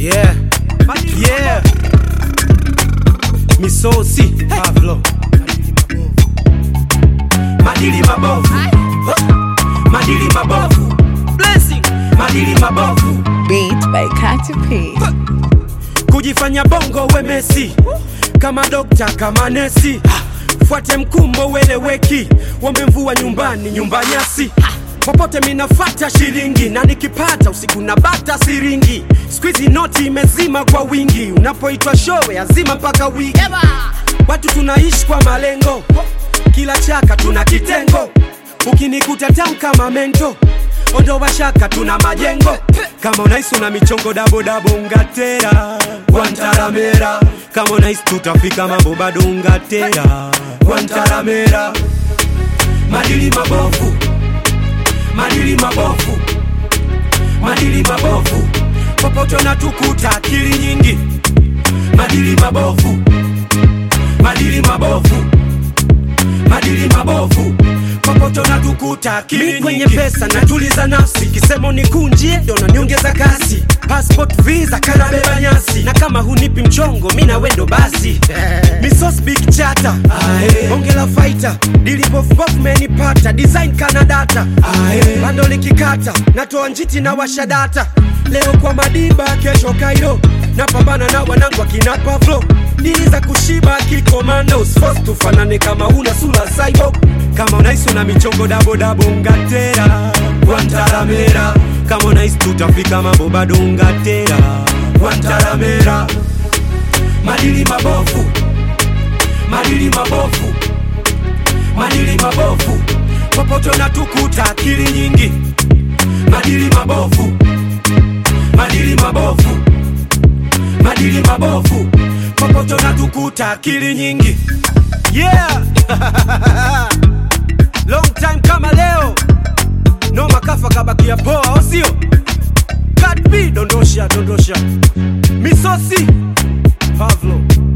Yeah, yeah. Misosi Pavlo. Madili mabovu. Madili mabovu. Blessing. Madili mabovu. Beat by Katy P. Kujifanya bongo we Messi, kama dokta kama nesi. Fuate mkumbo weleweki, wamemvua nyumbani nyumba nyasi. Popote minafata shilingi, na nikipata usiku na bata siringi. Squeezy noti imezima kwa wingi, unapoitwa show azima mpaka wiki. Watu tunaishi kwa malengo, kila chaka tuna kitengo. Ukinikuta tamu kama mento, ondo washaka tuna majengo. Kama unahisi una michongo dabo dabo ungatera Guantaramera. Kama unahisi tutafika mambo bado ungatera Guantaramera. Madili mabovu. Madili mabovu. Madili mabovu. Popote unatukuta akili nyingi. Madili mabovu. Madili mabovu. Madili mabovu. Popote unatukuta akili nyingi. Kwenye pesa natuliza nafsi, kisemo nikunjie ndo niongeza kasi. Passport visa kanabeba nyasi, na kama hunipi mchongo mina wendo basi. Misos big chata, ongela fighter. Dili bof bof menipata, design kana data. Bando likikata, natoa njiti na washa data. Leo kwa Madiba, kesho Cairo. Napambana na wanangu akina Pavlo. Dili za kushiba kikomando, force tufanane kama una sura cyborg. Kama unahisi una michongo dabo dabo ungatera Guantaramera. Kama unahisi tutafika mambo bado ungatera Guantaramera. Madili mabovu. Madili mabovu. Madili mabovu. Popote unatukuta akili nyingi. Madili mabovu. Madili mabovu. Madili mabovu. Popote unatukuta akili nyingi. Yeah. Long time kama leo, no makafa kabakia poa osio. Katy P dondosha dondosha. Misosi Pavlo.